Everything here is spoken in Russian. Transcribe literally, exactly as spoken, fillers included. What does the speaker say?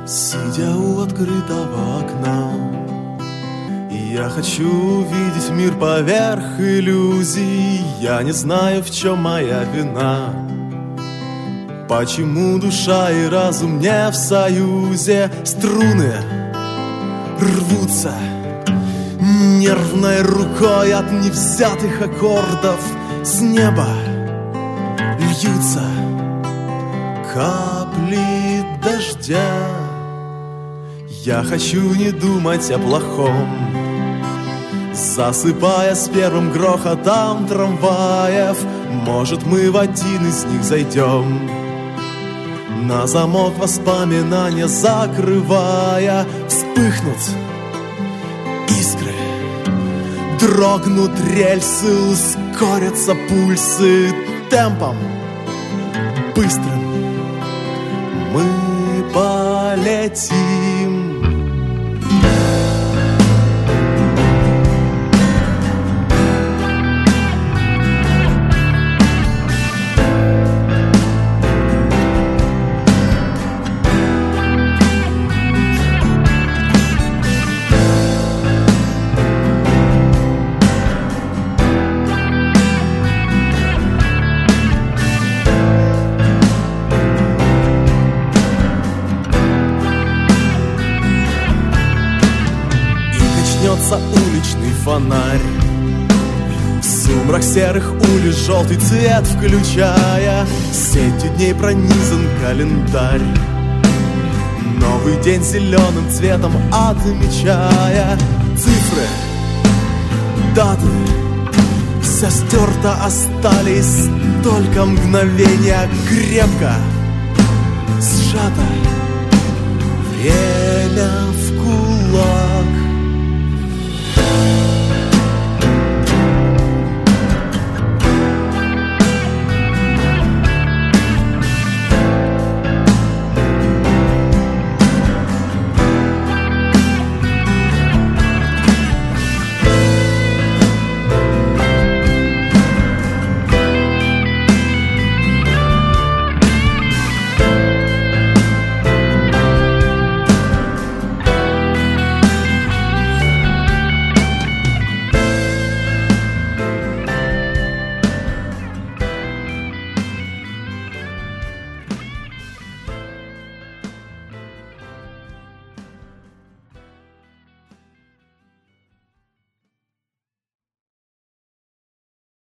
Сидя у открытого окна, я хочу видеть мир поверх иллюзий. Я не знаю, в чем моя вина, почему душа и разум не в союзе. Струны рвутся нервной рукой от невзятых аккордов. С неба льются капли дождя. Я хочу не думать о плохом, засыпая с первым грохотом трамваев. Может, мы в один из них зайдем, на замок воспоминания закрывая. Вспыхнут искры, дрогнут рельсы, ускорятся пульсы темпом быстрым. Мы полетим. Уличный фонарь, в сумрак серых улиц желтый цвет включая. Сетью дней пронизан календарь, новый день зеленым цветом отмечая. Цифры, даты, все стерто, остались только мгновения. Крепко сжато время в кулак.